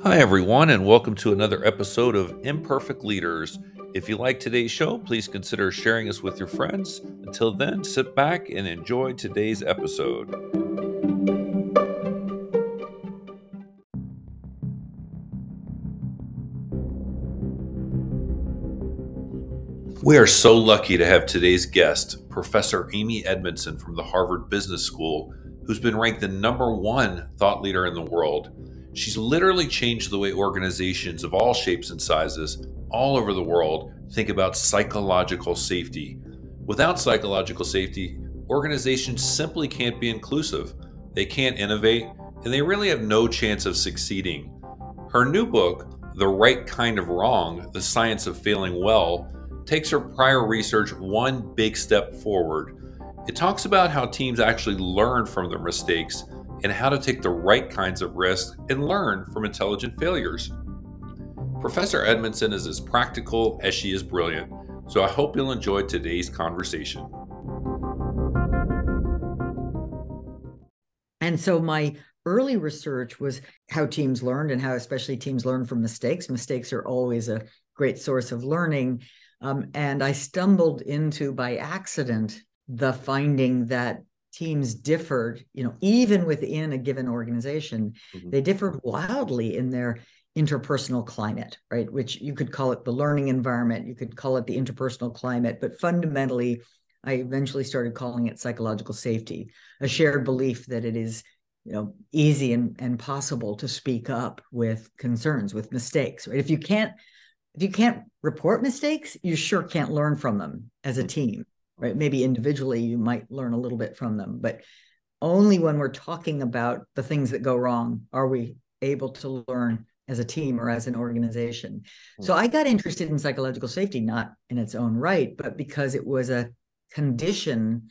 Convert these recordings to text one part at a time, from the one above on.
Hi, everyone, and welcome to another episode of Imperfect Leaders. If you like today's show, please consider sharing us with your friends. Until then, sit back and enjoy today's episode. We are so lucky to have today's guest, Professor Amy Edmondson from the Harvard Business School, who's been ranked the #1 thought leader in the world. She's literally changed the way organizations of all shapes and sizes all over the world think about psychological safety. Without psychological safety, organizations simply can't be inclusive. They can't innovate, and they really have no chance of succeeding. Her new book, The Right Kind of Wrong: The Science of Failing Well, takes her prior research one big step forward. It talks about how teams actually learn from their mistakes and how to take the right kinds of risks and learn from intelligent failures. Professor Edmondson is as practical as she is brilliant, so I hope you'll enjoy today's conversation. And so my early research was how teams learned and how especially teams learn from mistakes. Mistakes are always a great source of learning. And I stumbled into, by accident, the finding that teams differed, even within a given organization, they differed wildly in their interpersonal climate, right? Which you could call it the learning environment, you could call it the interpersonal climate, but fundamentally, I eventually started calling it psychological safety, a shared belief that it is, easy and possible to speak up with concerns, with mistakes, right? If you can't report mistakes, you sure can't learn from them as a team, right? Maybe individually you might learn a little bit from them, but only when we're talking about the things that go wrong are we able to learn as a team or as an organization. So I got interested in psychological safety, not in its own right, but because it was a condition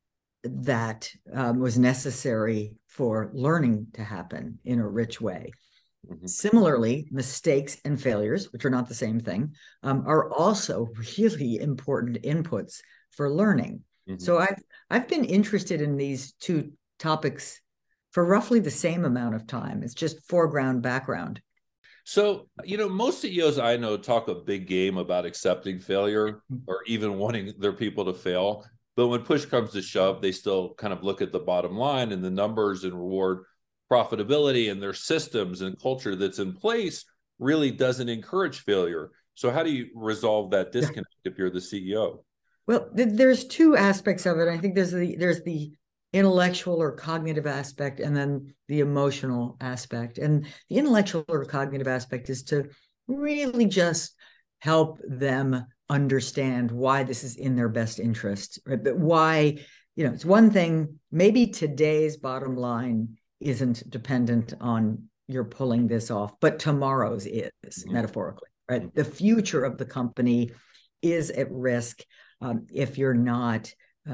that was necessary for learning to happen in a rich way. Similarly, mistakes and failures, which are not the same thing, are also really important inputs for learning. So I've been interested in these two topics for roughly the same amount of time. It's just foreground, background. So, most CEOs I know talk a big game about accepting failure or even wanting their people to fail. But when push comes to shove, they still kind of look at the bottom line and the numbers and reward profitability, and their systems and culture that's in place really doesn't encourage failure. So how do you resolve that disconnect if you're the CEO? Well, there's two aspects of it. I think there's the intellectual or cognitive aspect, and then the emotional aspect. And the intellectual or cognitive aspect is to really just help them understand why this is in their best interest, right? But why, it's one thing, maybe today's bottom line isn't dependent on you're pulling this off, but tomorrow's is, metaphorically, right? The future of the company is at risk if you're not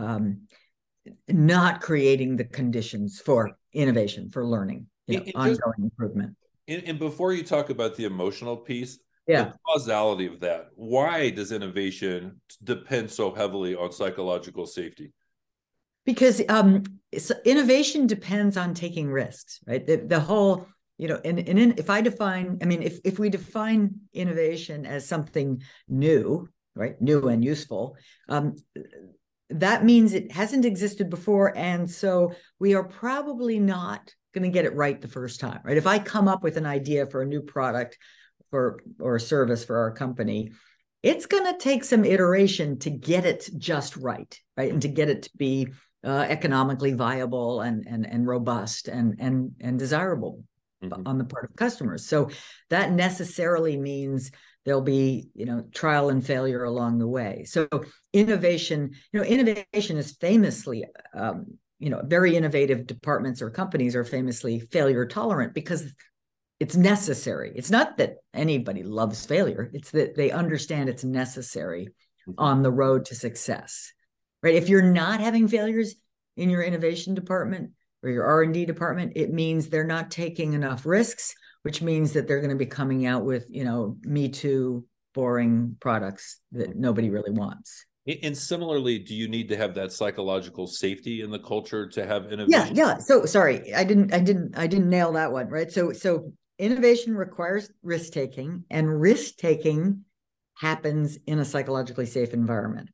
creating the conditions for innovation, for learning, ongoing improvement. And before you talk about the emotional piece, Yeah. the causality of that, why does innovation depend so heavily on psychological safety? Because innovation depends on taking risks, right? The whole, if I define, if we define innovation as something new, right, new and useful, that means it hasn't existed before, and so we are probably not going to get it right the first time, right? If I come up with an idea for a new product or a service for our company, it's going to take some iteration to get it just right, and to get it to be economically viable and robust and desirable on the part of customers. So that necessarily means there'll be trial and failure along the way. So innovation is famously very innovative departments or companies are famously failure tolerant because it's necessary. It's not that anybody loves failure. It's that they understand it's necessary on the road to success, right? If you're not having failures in your innovation department or your R&D department, it means they're not taking enough risks, which means that they're going to be coming out with, me too, boring products that nobody really wants. And similarly, do you need to have that psychological safety in the culture to have innovation? Yeah. So sorry, I didn't nail that one, right? So innovation requires risk-taking, and risk-taking happens in a psychologically safe environment.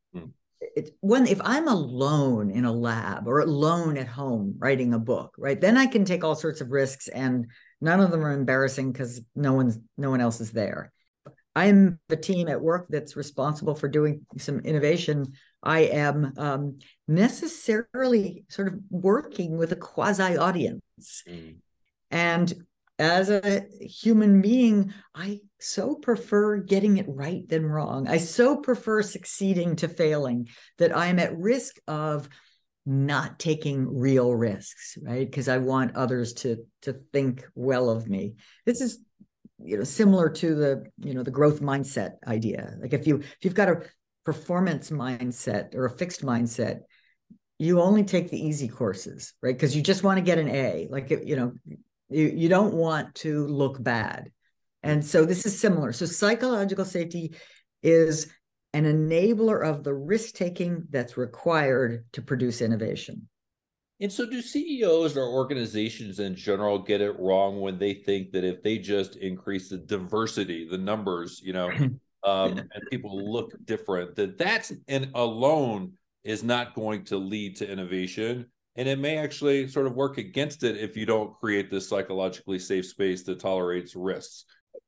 If I'm alone in a lab or alone at home writing a book, right, then I can take all sorts of risks, and none of them are embarrassing because no one else is there. I'm the team at work that's responsible for doing some innovation. I am necessarily sort of working with a quasi audience. And as a human being, I so prefer getting it right than wrong. I so prefer succeeding to failing, that I'm at risk of not taking real risks, right? Because I want others to think well of me. This is, similar to the growth mindset idea. Like if you've got a performance mindset or a fixed mindset, you only take the easy courses, right? Because you just want to get an A. Like, you don't want to look bad. And so this is similar. So psychological safety is an enabler of the risk-taking that's required to produce innovation. And so do CEOs or organizations in general get it wrong when they think that if they just increase the diversity, the numbers, and people look different, that's and alone is not going to lead to innovation? And it may actually sort of work against it if you don't create this psychologically safe space that tolerates risks.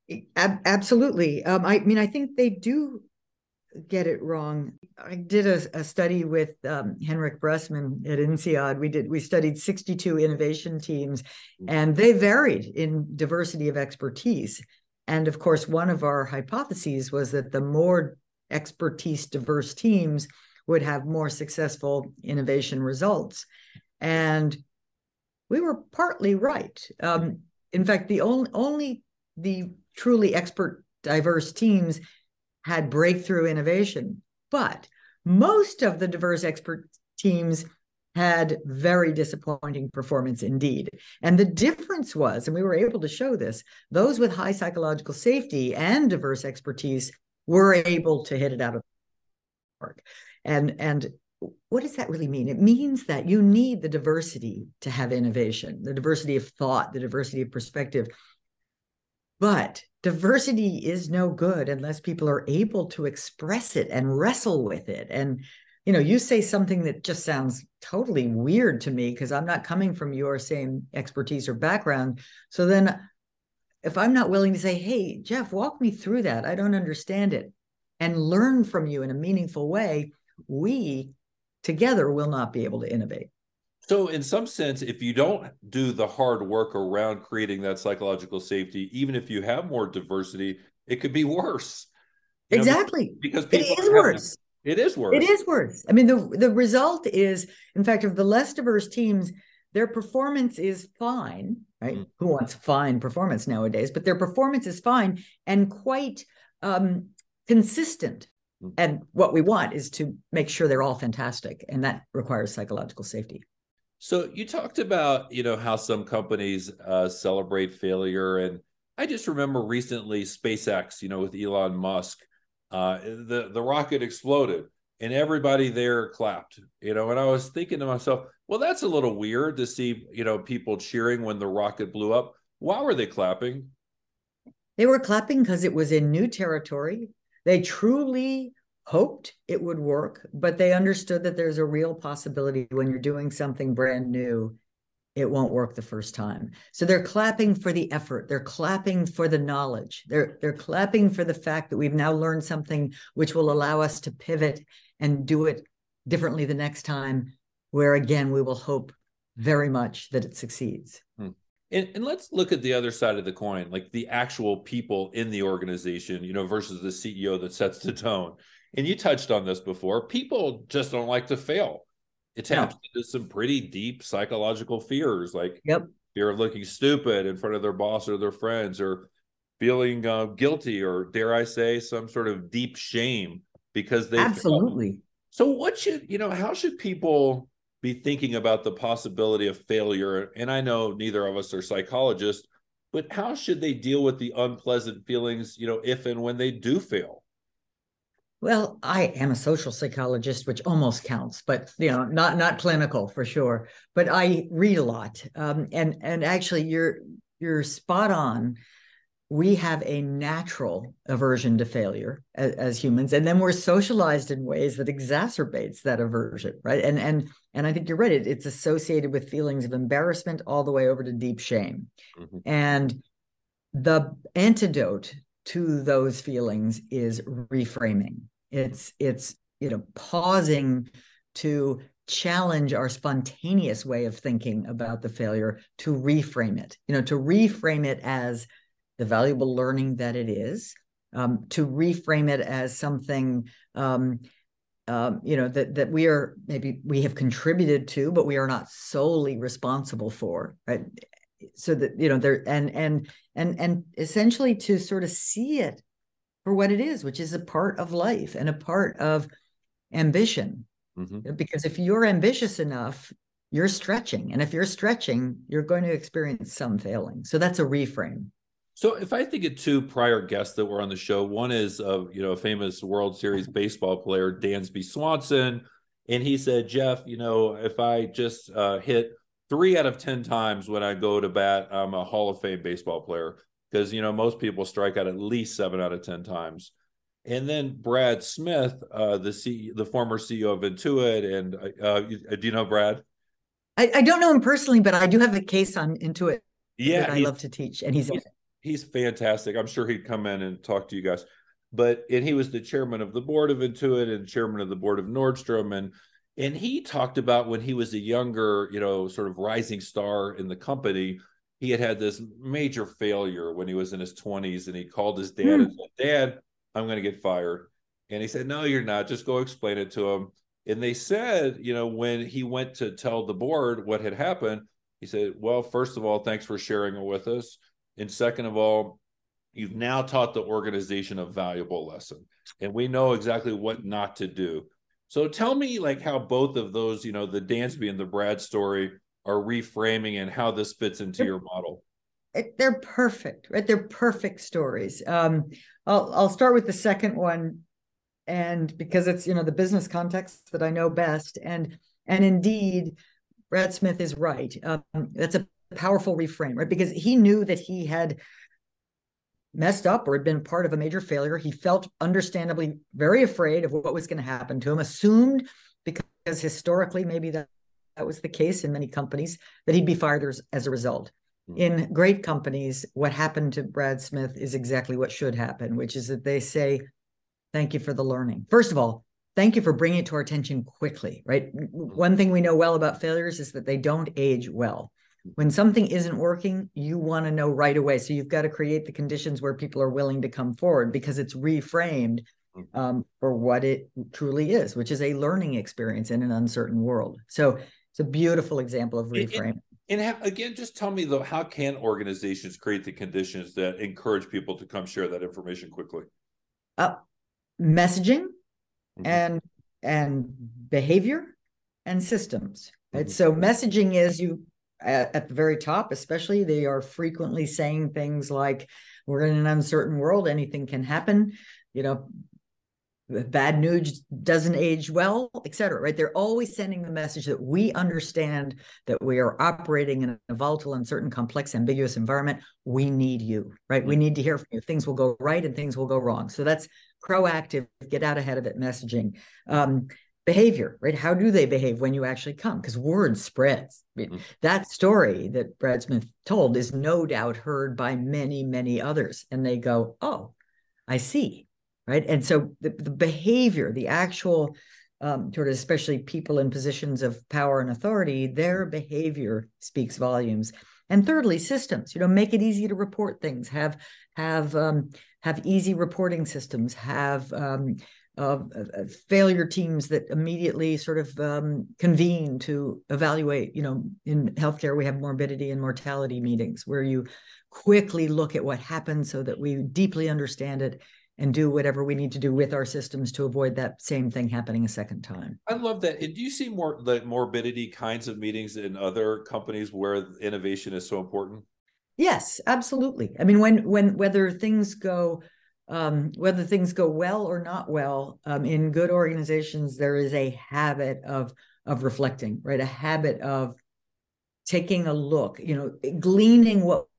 Absolutely. I think they do get it wrong. I did a study with Henrik Bressman at INSEAD. We studied 62 innovation teams, and they varied in diversity of expertise. And of course, one of our hypotheses was that the more expertise diverse teams would have more successful innovation results. And we were partly right. In fact, only the truly expert diverse teams had breakthrough innovation, but most of the diverse expert teams had very disappointing performance indeed. And the difference was, and we were able to show this, those with high psychological safety and diverse expertise were able to hit it out of the park. And what does that really mean? It means that you need the diversity to have innovation, the diversity of thought, the diversity of perspective. But diversity is no good unless people are able to express it and wrestle with it. And, you say something that just sounds totally weird to me because I'm not coming from your same expertise or background. So then if I'm not willing to say, hey, Jeff, walk me through that, I don't understand it, and learn from you in a meaningful way, we together will not be able to innovate. So in some sense, if you don't do the hard work around creating that psychological safety, even if you have more diversity, it could be worse. Exactly. Because people it is worse. It is worse. It is worse. I mean, the result is, in fact, of the less diverse teams, their performance is fine, right? Mm. Who wants fine performance nowadays? But their performance is fine and quite consistent. Mm. And what we want is to make sure they're all fantastic. And that requires psychological safety. So you talked about, how some companies celebrate failure. And I just remember recently SpaceX, with Elon Musk, the rocket exploded and everybody there clapped, and I was thinking to myself, well, that's a little weird to see, people cheering when the rocket blew up. Why were they clapping? They were clapping because it was in new territory. They truly hoped it would work, but they understood that there's a real possibility when you're doing something brand new, it won't work the first time. So they're clapping for the effort. They're clapping for the knowledge. They're clapping for the fact that we've now learned something which will allow us to pivot and do it differently the next time, where again, we will hope very much that it succeeds. And let's look at the other side of the coin, like the actual people in the organization, versus the CEO that sets the tone. And you touched on this before. People just don't like to fail. It taps into some pretty deep psychological fears, like fear of looking stupid in front of their boss or their friends, or feeling guilty, or dare I say, some sort of deep shame because they absolutely. So how should people be thinking about the possibility of failure? And I know neither of us are psychologists, but how should they deal with the unpleasant feelings, if and when they do fail? Well, I am a social psychologist, which almost counts, but not clinical for sure. But I read a lot, and actually, you're spot on. We have a natural aversion to failure as humans, and then we're socialized in ways that exacerbates that aversion, right? And I think you're right. It's associated with feelings of embarrassment all the way over to deep shame. Mm-hmm. And the antidote to those feelings is reframing. It's pausing to challenge our spontaneous way of thinking about the failure, to reframe it, to reframe it as the valuable learning that it is, to reframe it as something that we have contributed to, but we are not solely responsible for, right? So that there and essentially to sort of see it for what it is, which is a part of life and a part of ambition. Mm-hmm. Because if you're ambitious enough, you're stretching, and if you're stretching, you're going to experience some failing. So that's a reframe. So if I think of two prior guests that were on the show, one is a famous World Series baseball player, Dansby Swanson, and he said, Jeff, if I just hit 3 out of 10 times when I go to bat, I'm a Hall of Fame baseball player, because most people strike out at least 7 out of 10 times. And then Brad Smith, the former CEO of Intuit, and do you know Brad? I don't know him personally, but I do have a case on Intuit. Yeah, that I love to teach, and he's fantastic. I'm sure he'd come in and talk to you guys. And he was the chairman of the board of Intuit and chairman of the board of Nordstrom. And he talked about when he was a younger, sort of rising star in the company, he had this major failure when he was in his 20s, and he called his dad and said, Dad, I'm going to get fired. And he said, no, you're not. Just go explain it to him. And they said, when he went to tell the board what had happened, he said, well, first of all, thanks for sharing it with us. And second of all, you've now taught the organization a valuable lesson, and we know exactly what not to do. So tell me, how both of those, the Dansby and the Brad story are reframing, and how this fits into your model. They're perfect, right? They're perfect stories. I'll start with the second one, and because it's the business context that I know best, and indeed, Brad Smith is right. That's a powerful reframe, right? Because he knew that he had messed up or had been part of a major failure. He felt understandably very afraid of what was going to happen to him, assumed, because historically maybe that was the case in many companies, that he'd be fired as a result. In great companies, what happened to Brad Smith is exactly what should happen, which is that they say, thank you for the learning. First of all, thank you for bringing it to our attention quickly, right? One thing we know well about failures is that they don't age well. When something isn't working, you want to know right away. So you've got to create the conditions where people are willing to come forward, because it's reframed for what it truly is, which is a learning experience in an uncertain world. So it's a beautiful example of reframe. Again, just tell me, though, how can organizations create the conditions that encourage people to come share that information quickly? Messaging and behavior and systems. Right? So messaging is at the very top, especially, they are frequently saying things like, we're in an uncertain world, anything can happen, bad news doesn't age well, et cetera, right? They're always sending the message that we understand that we are operating in a volatile, uncertain, complex, ambiguous environment. We need you, right? We need to hear from you. Things will go right and things will go wrong. So that's proactive, get out ahead of it messaging. Behavior, right? How do they behave when you actually come? Because word spreads. That story that Brad Smith told is no doubt heard by many, many others. And they go, oh, I see. Right. And so the behavior, the actual sort of, especially people in positions of power and authority, their behavior speaks volumes. And thirdly, systems, make it easy to report things, have easy reporting systems, have failure teams that immediately sort of convene to evaluate. In healthcare, we have morbidity and mortality meetings where you quickly look at what happened so that we deeply understand it and do whatever we need to do with our systems to avoid that same thing happening a second time. I love that. And do you see more the morbidity kinds of meetings in other companies where innovation is so important? Yes, absolutely. I mean, when whether things go well or not well, in good organizations, there is a habit of reflecting, right? A habit of taking a look, gleaning what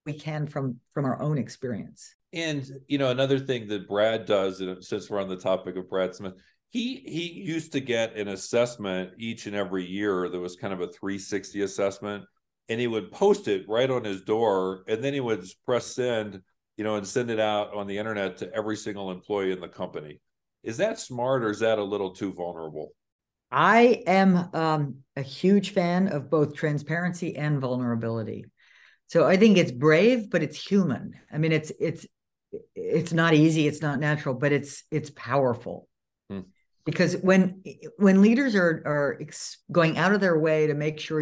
we can from our own experience. And, another thing that Brad does, and since we're on the topic of Brad Smith, he used to get an assessment each and every year that was kind of a 360 assessment, and he would post it right on his door, and then he would press send, and send it out on the internet to every single employee in the company. Is that smart, or is that a little too vulnerable? I am a huge fan of both transparency and vulnerability. So I think it's brave, but it's human. I mean, it's not easy, it's not natural, but it's powerful. Because when leaders are going out of their way to make sure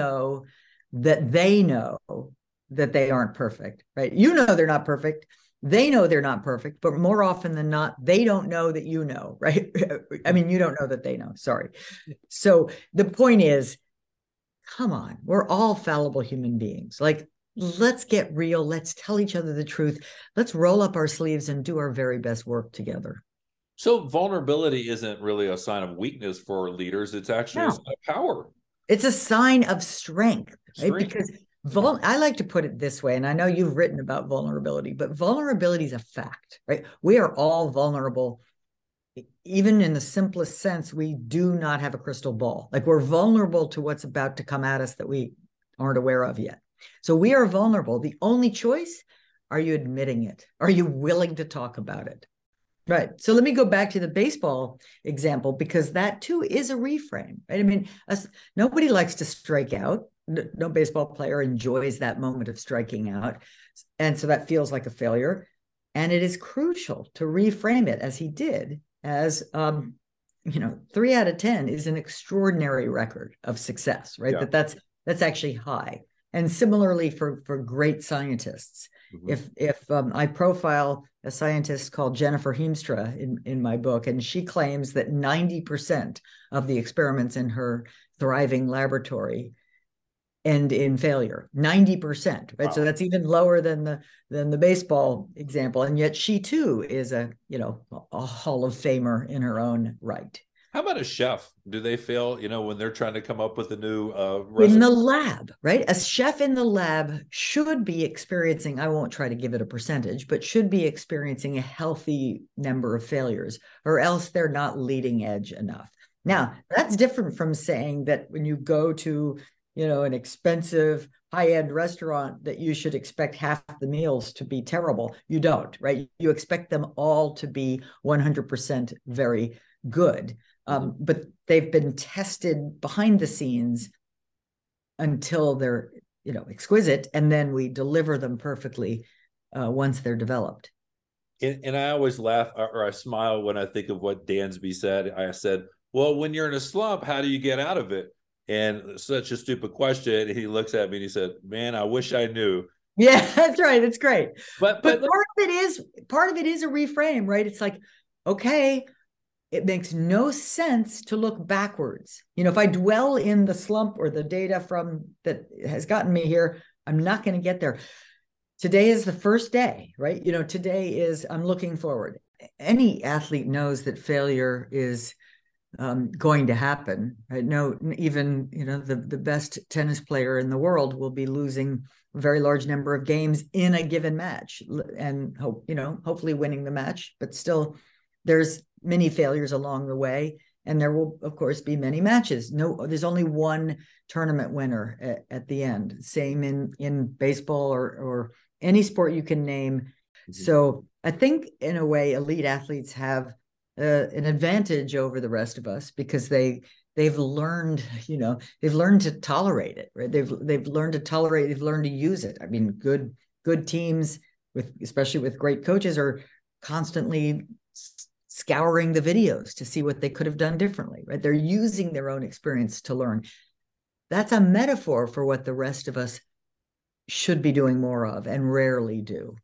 that they know that they aren't perfect, right? They're not perfect. They know they're not perfect, but more often than not, they don't know that right? I mean, you don't know that they know, sorry. So the point is, come on, we're all fallible human beings. Like, let's get real. Let's tell each other the truth. Let's roll up our sleeves and do our very best work together. So vulnerability isn't really a sign of weakness for leaders. It's actually a sign of power. It's a sign of strength. Right? Because I like to put it this way, and I know you've written about vulnerability, but vulnerability is a fact, right? We are all vulnerable. Even in the simplest sense, we do not have a crystal ball. Like, we're vulnerable to what's about to come at us that we aren't aware of yet. So we are vulnerable. The only choice, are you admitting it? Are you willing to talk about it? Right. So let me go back to the baseball example, because that too is a reframe, right? I mean, nobody likes to strike out. No baseball player enjoys that moment of striking out. And so that feels like a failure. And it is crucial to reframe it, as he did, as, 3 out of 10 is an extraordinary record of success, right? Yeah. That's actually high. And similarly for great scientists. Mm-hmm. If I profile a scientist called Jennifer Heemstra in my book, and she claims that 90% of the experiments in her thriving laboratory end in failure. 90%, right? Wow. So that's even lower than the baseball example, and yet she too is a Hall of Famer in her own right. How about a chef? Do they fail, when they're trying to come up with a new recipe? In the lab, right? A chef in the lab should be experiencing, I won't try to give it a percentage, but should be experiencing a healthy number of failures, or else they're not leading edge enough. Now, that's different from saying that when you go to, an expensive high-end restaurant, that you should expect half the meals to be terrible. You don't, right? You expect them all to be 100% very good. But they've been tested behind the scenes until they're, exquisite, and then we deliver them perfectly once they're developed. And I always laugh, or I smile when I think of what Dansby said. I said, well, when you're in a slump, how do you get out of it? And such a stupid question. And he looks at me and he said, man, I wish I knew. Yeah, that's right. It's great. But part of it is a reframe, right? It's like, okay, it makes no sense to look backwards. If I dwell in the slump or the data that has gotten me here, I'm not going to get there. Today is the first day, right? Today is, I'm looking forward. Any athlete knows that failure is going to happen. Right? No, even, the best tennis player in the world will be losing a very large number of games in a given match, and hopefully winning the match, but still there's many failures along the way, and there will of course be many matches. There's only one tournament winner at the end. Same in baseball or any sport you can name. Mm-hmm. So I think in a way elite athletes have an advantage over the rest of us, because they've learned to tolerate it, right? They've learned to tolerate, they've learned to use it. I mean, good teams especially with great coaches, are constantly scouring the videos to see what they could have done differently, right? They're using their own experience to learn. That's a metaphor for what the rest of us should be doing more of and rarely do.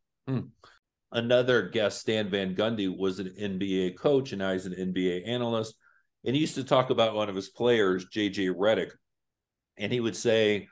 Another guest, Stan Van Gundy, was an NBA coach, and now he's an NBA analyst. And he used to talk about one of his players, JJ Redick. And he would say,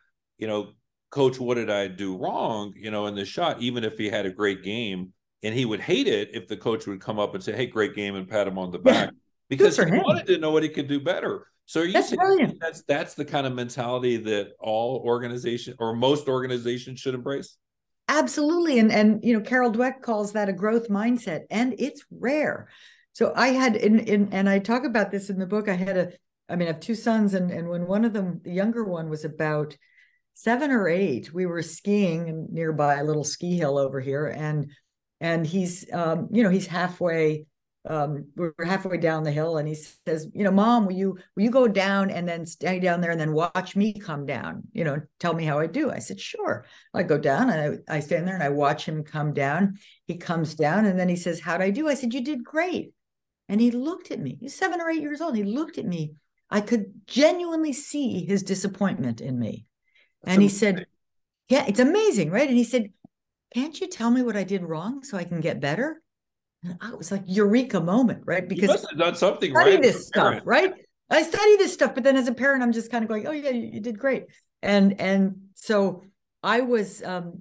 coach, what did I do wrong, in this shot, even if he had a great game? And he would hate it if the coach would come up and say, hey, great game, and pat him on the back, because he wanted to know what he could do better. So are you saying that's the kind of mentality that all organizations or most organizations should embrace? Absolutely. And Carol Dweck calls that a growth mindset, and it's rare. So I had and I talk about this in the book. I have two sons, and when one of them, the younger one, was about 7 or 8, we were skiing nearby a little ski hill over here, and he's he's halfway. We're halfway down the hill, and he says, Mom, will you go down and then stay down there and then watch me come down? Tell me how I do. I said, sure. I go down and I stand there and I watch him come down. He comes down and then he says, how'd I do? I said, you did great. And he looked at me. He's 7 or 8 years old. He looked at me. I could genuinely see his disappointment in me. And he said, yeah, it's amazing, right? And he said, can't you tell me what I did wrong so I can get better? And I was like, eureka moment, right? Because you must have done something I study right. This stuff, right? I study this stuff, but then as a parent, I'm just kind of going, oh yeah, you did great. And so I was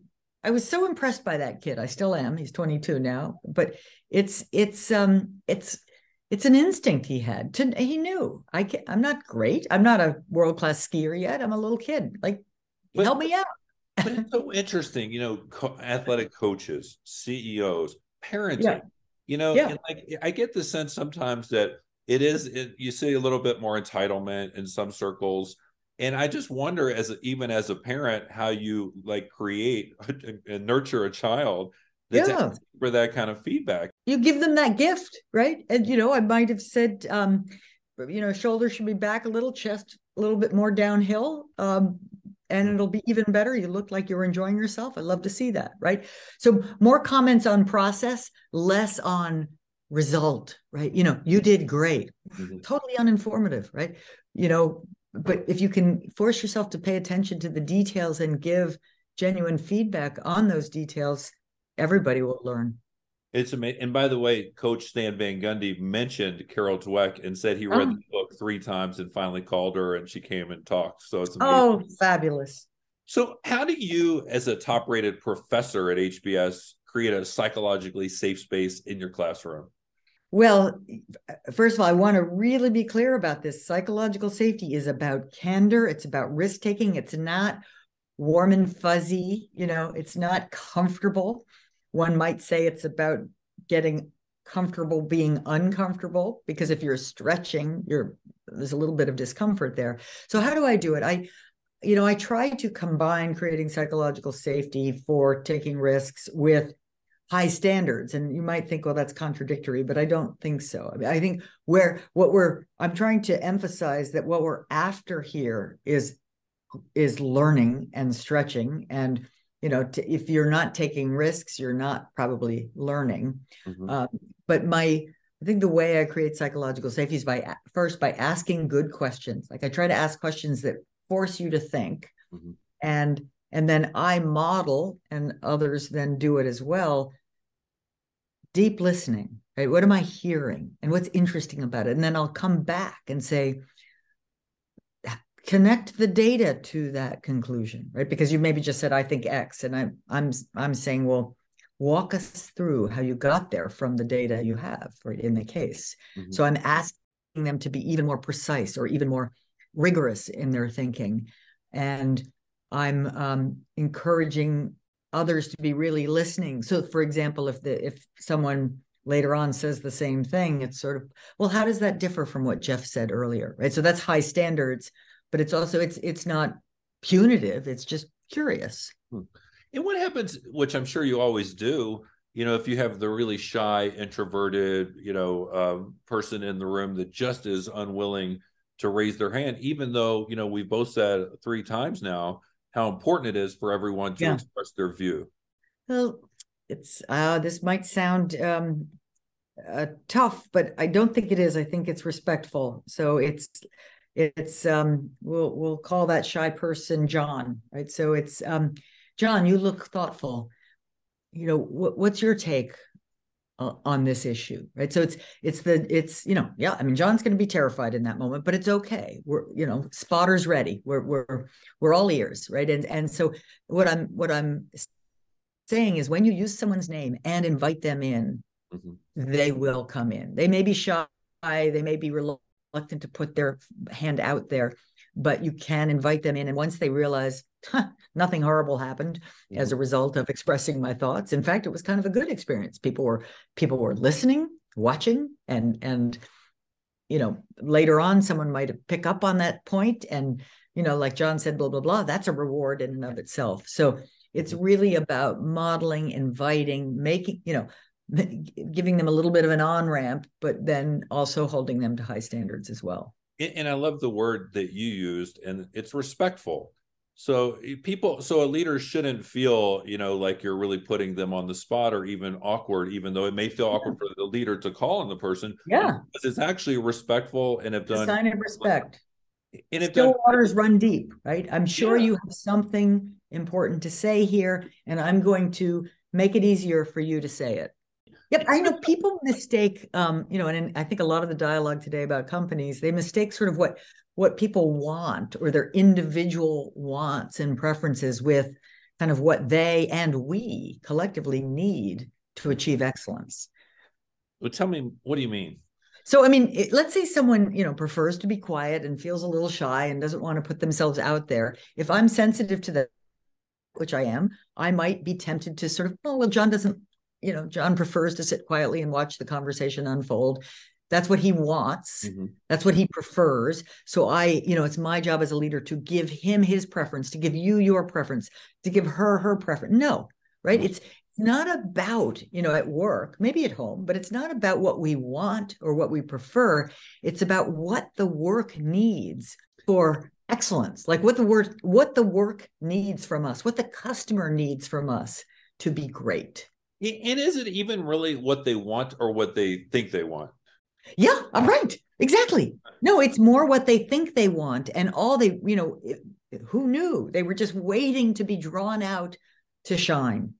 so impressed by that kid. I still am. He's 22 now, but it's an instinct he had. He knew I'm not great. I'm not a world-class skier yet. I'm a little kid. Like, help me out. But it's so interesting, athletic coaches, CEOs, parenting. Yeah. And like I get the sense sometimes that you see a little bit more entitlement in some circles. And I just wonder, even as a parent, how you like create and nurture a child that's asking for that kind of feedback. You give them that gift, right? And I might have said, shoulders should be back a little, chest a little bit more downhill. And it'll be even better. You look like you're enjoying yourself. I'd love to see that, right? So more comments on process, less on result, right? You did great. Mm-hmm. Totally uninformative, right? But if you can force yourself to pay attention to the details and give genuine feedback on those details, everybody will learn. It's amazing. And by the way, Coach Stan Van Gundy mentioned Carol Dweck and said he read the book 3 times and finally called her and she came and talked. So it's amazing. Oh, fabulous. So how do you, as a top-rated professor at HBS, create a psychologically safe space in your classroom? Well, first of all, I want to really be clear about this. Psychological safety is about candor. It's about risk-taking. It's not warm and fuzzy. It's not comfortable. One might say it's about getting comfortable being uncomfortable, because if you're stretching, there's a little bit of discomfort there. So how do I do it? I try to combine creating psychological safety for taking risks with high standards. And you might think, well, that's contradictory, but I don't think so. I mean, I think I'm trying to emphasize that what we're after here is learning and stretching. And if you're not taking risks, you're not probably learning. Mm-hmm. But I think the way I create psychological safety is by asking good questions. Like, I try to ask questions that force you to think, mm-hmm. and then I model, and others then do it as well. Deep listening, right? What am I hearing, and what's interesting about it? And then I'll come back and say, connect the data to that conclusion, right? Because you maybe just said, I think X, and I'm saying, well, walk us through how you got there from the data you have, right, in the case. Mm-hmm. So I'm asking them to be even more precise or even more rigorous in their thinking. And I'm encouraging others to be really listening. So for example, if someone later on says the same thing, it's sort of, well, how does that differ from what Jeff said earlier, right? So that's high standards, but it's also, it's not punitive. It's just curious. And what happens, which I'm sure you always do, if you have the really shy, introverted, person in the room that just is unwilling to raise their hand, even though, we've both said 3 times now how important it is for everyone to express their view. Well, it's this might sound tough, but I don't think it is. I think it's respectful. So it's we'll call that shy person John, right? So it's John, you look thoughtful. What's your take on this issue, right? So I mean, John's going to be terrified in that moment, but it's okay. We're, spotters ready. We're all ears, right? And so what I'm saying is, when you use someone's name and invite them in, mm-hmm. they will come in. They may be shy, they may be reluctant to put their hand out there, but you can invite them in. And once they realize nothing horrible happened as a result of expressing my thoughts, in fact, it was kind of a good experience. People were listening, watching, and later on, someone might pick up on that point, and like John said, blah blah blah. That's a reward in and of itself. So it's really about modeling, inviting, making, giving them a little bit of an on-ramp, but then also holding them to high standards as well. And I love the word that you used, and it's respectful. So a leader shouldn't feel, like you're really putting them on the spot or even awkward, even though it may feel awkward for the leader to call on the person. Yeah. Because it's actually respectful and have done. A sign of respect. And still waters run deep, right? I'm sure you have something important to say here, and I'm going to make it easier for you to say it. Yep, I know people mistake, and I think a lot of the dialogue today about companies, they mistake sort of what people want or their individual wants and preferences with kind of what they and we collectively need to achieve excellence. Well, tell me, what do you mean? So, I mean, let's say someone, prefers to be quiet and feels a little shy and doesn't want to put themselves out there. If I'm sensitive to that, which I am, I might be tempted to sort of, oh, well, John doesn't, John prefers to sit quietly and watch the conversation unfold. That's what he wants. Mm-hmm. That's what he prefers. So it's my job as a leader to give him his preference, to give you your preference, to give her preference. No, right? It's not about, at work, maybe at home, but it's not about what we want or what we prefer. It's about what the work needs for excellence, like what the work needs from us, what the customer needs from us to be great. And is it even really what they want or what they think they want? Yeah, right. Exactly. No, it's more what they think they want. And all they, who knew? They were just waiting to be drawn out to shine.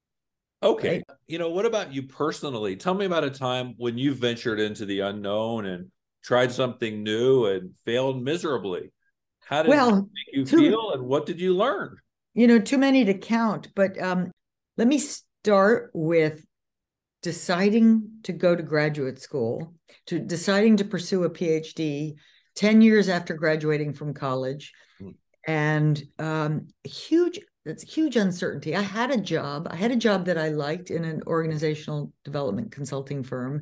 Okay. Right? What about you personally? Tell me about a time when you ventured into the unknown and tried something new and failed miserably. How did it make you feel, and what did you learn? Too many to count, but let me start with deciding to go to graduate school, to deciding to pursue a PhD 10 years after graduating from college, and huge uncertainty. I had a job that I liked in an organizational development consulting firm.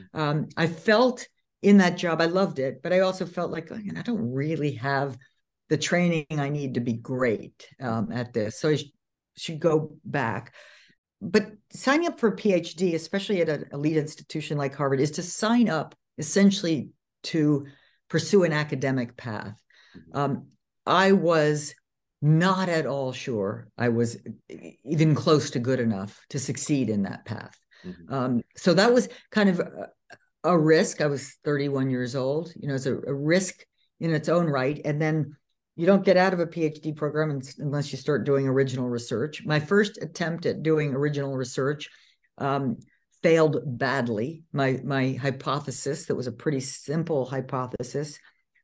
I felt in that job, I loved it, but I also felt like, I don't really have the training I need to be great at this. So I should go back. But signing up for a PhD, especially at an elite institution like Harvard, is to sign up essentially to pursue an academic path. I was not at all sure I was even close to good enough to succeed in that path. Mm-hmm. So that was kind of a risk. I was 31 years old. It's a risk in its own right. And then you don't get out of a PhD program unless you start doing original research. My first attempt at doing original research failed badly. My hypothesis, that was a pretty simple hypothesis,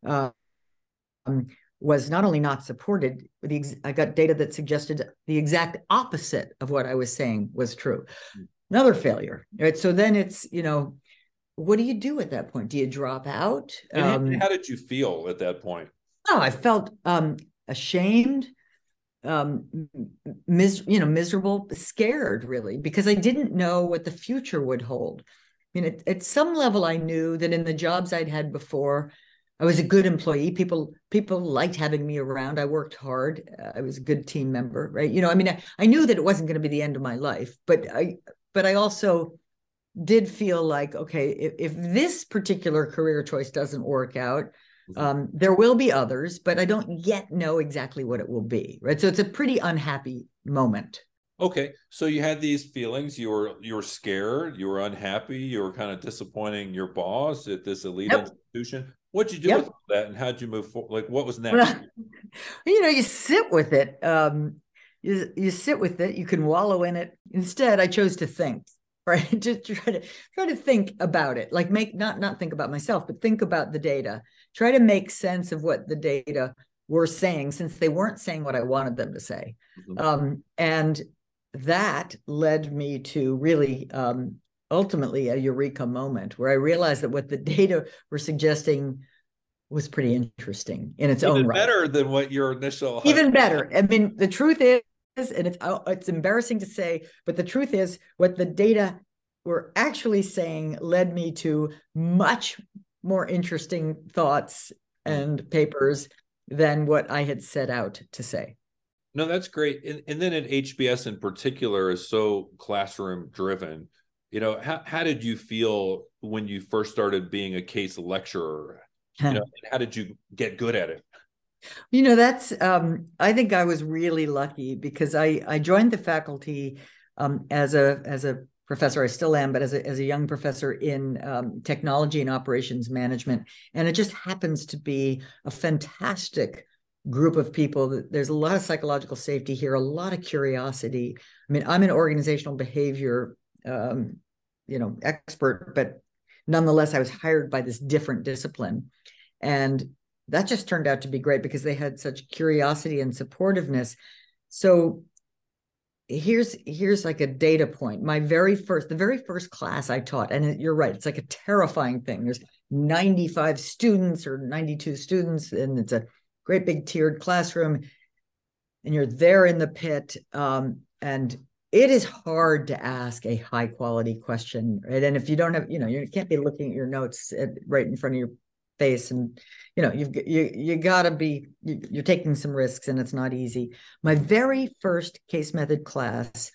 was not only not supported, but I got data that suggested the exact opposite of what I was saying was true. Another failure, right? So then it's, what do you do at that point? Do you drop out? How did you feel at that point? Oh, I felt ashamed, miserable, scared, really, because I didn't know what the future would hold. At some level, I knew that in the jobs I'd had before, I was a good employee. People liked having me around. I worked hard. I was a good team member, right? I knew that it wasn't going to be the end of my life, but I also did feel like, okay, if this particular career choice doesn't work out, there will be others, but I don't yet know exactly what it will be, right? So it's a pretty unhappy moment. Okay, so you had these feelings. You were scared. You were unhappy. You were kind of disappointing your boss at this elite institution. What'd you do with that, and how'd you move forward? Like, what was next? You sit with it. You sit with it. You can wallow in it. Instead, I chose to think. Right, just try to think about it. Like not think about myself, but think about the data. Try to make sense of what the data were saying, since they weren't saying what I wanted them to say. Mm-hmm. And that led me to really ultimately a eureka moment where I realized that what the data were suggesting was pretty interesting in its own Even right. better than what your initial Even better. I mean, the truth is, and it's embarrassing to say, but the truth is, what the data were actually saying led me to much more interesting thoughts and papers than what I had set out to say. No, that's great. And then at HBS in particular is so classroom driven. You know, how did you feel when you first started being a case lecturer? You know, and how did you get good at it? You know, that's I think I was really lucky because I joined the faculty as a professor. I still am, but as a young professor in technology and operations management, and it just happens to be a fantastic group of people. There's a lot of psychological safety here, a lot of curiosity. I mean, I'm an organizational behavior expert, but nonetheless, I was hired by this different discipline, and that just turned out to be great because they had such curiosity and supportiveness. So here's like a data point. The very first class I taught, and you're right, it's like a terrifying thing. There's 95 students or 92 students, and it's a great big tiered classroom, and you're there in the pit, and it is hard to ask a high quality question, right? And if you don't have, you can't be looking at your notes right in front of your face, and you gotta be, you're taking some risks, and it's not easy. My very first case method class,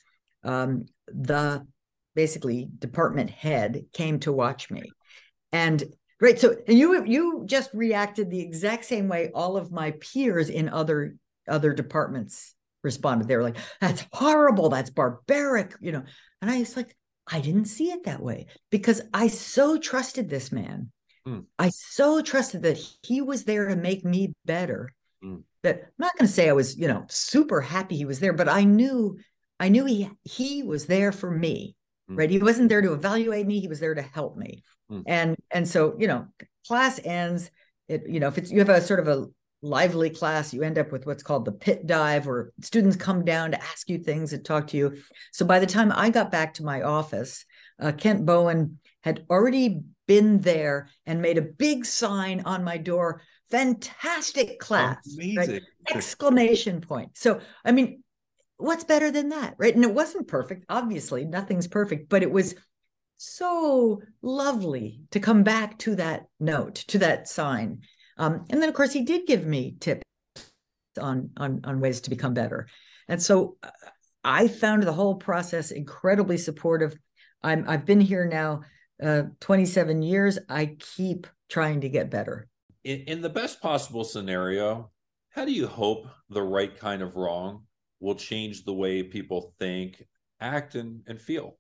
the basically department head came to watch me, and right, so you just reacted the exact same way all of my peers in other departments responded. They were like, "That's horrible, that's barbaric," and I was like, I didn't see it that way because I so trusted this man. I so trusted that he was there to make me better. That I'm not going to say I was, super happy he was there, but I knew he was there for me, right? He wasn't there to evaluate me. He was there to help me. And so, class ends. If you have a sort of a lively class, you end up with what's called the pit dive, where students come down to ask you things and talk to you. So by the time I got back to my office, Kent Bowen had already been there and made a big sign on my door, "Fantastic class." Amazing. Right? Exclamation point. So, I mean, what's better than that, right? And it wasn't perfect. Obviously, nothing's perfect, but it was so lovely to come back to that note, to that sign. And then, of course, he did give me tips on ways to become better. And so I found the whole process incredibly supportive. I've been here now 27 years. I keep trying to get better. In the best possible scenario, how do you hope the right kind of wrong will change the way people think, act, and feel?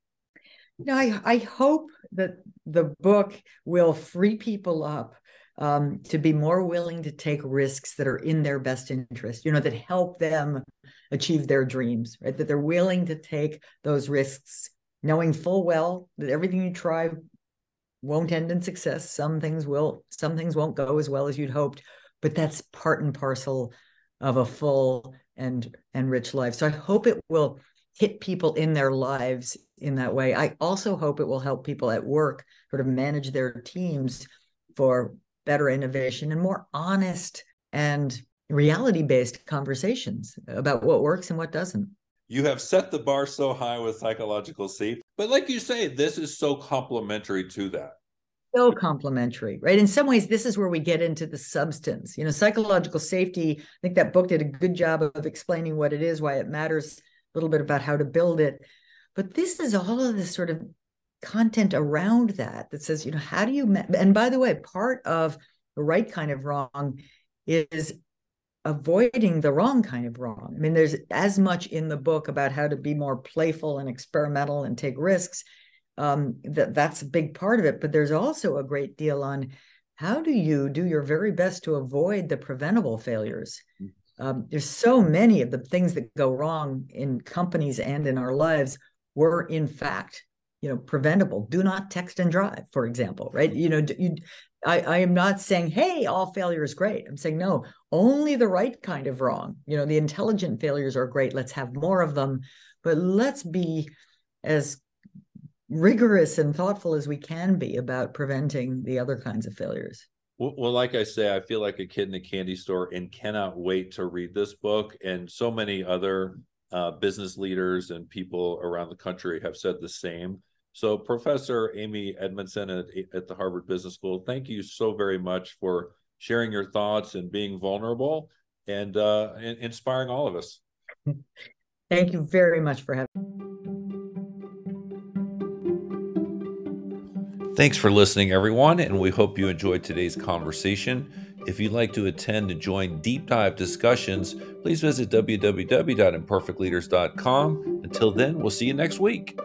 I hope that the book will free people up to be more willing to take risks that are in their best interest, that help them achieve their dreams, right? That they're willing to take those risks, knowing full well that everything you try won't end in success. Some things will, some things won't go as well as you'd hoped, but that's part and parcel of a full and rich life. So I hope it will hit people in their lives in that way. I also hope it will help people at work sort of manage their teams for better innovation and more honest and reality-based conversations about what works and what doesn't. You have set the bar so high with psychological safety, but like you say, this is so complementary to that. So complementary, right? In some ways, this is where we get into the substance. Psychological safety, I think that book did a good job of explaining what it is, why it matters, a little bit about how to build it. But this is all of this sort of content around that says, how do you, and by the way, part of the right kind of wrong is avoiding the wrong kind of wrong. I mean, there's as much in the book about how to be more playful and experimental and take risks. That's a big part of it, but there's also a great deal on how do you do your very best to avoid the preventable failures. There's so many of the things that go wrong in companies and in our lives were in fact, preventable. Do not text and drive, for example, right? I am not saying, hey, all failure is great. I'm saying, no, only the right kind of wrong. The intelligent failures are great. Let's have more of them, but let's be as rigorous and thoughtful as we can be about preventing the other kinds of failures. Well, like I say, I feel like a kid in a candy store and cannot wait to read this book. And so many other business leaders and people around the country have said the same. So, Professor Amy Edmondson at the Harvard Business School, thank you so very much for sharing your thoughts and being vulnerable and inspiring all of us. Thank you very much for having me. Thanks for listening, everyone, and we hope you enjoyed today's conversation. If you'd like to attend and join deep dive discussions, please visit www.imperfectleaders.com. Until then, we'll see you next week.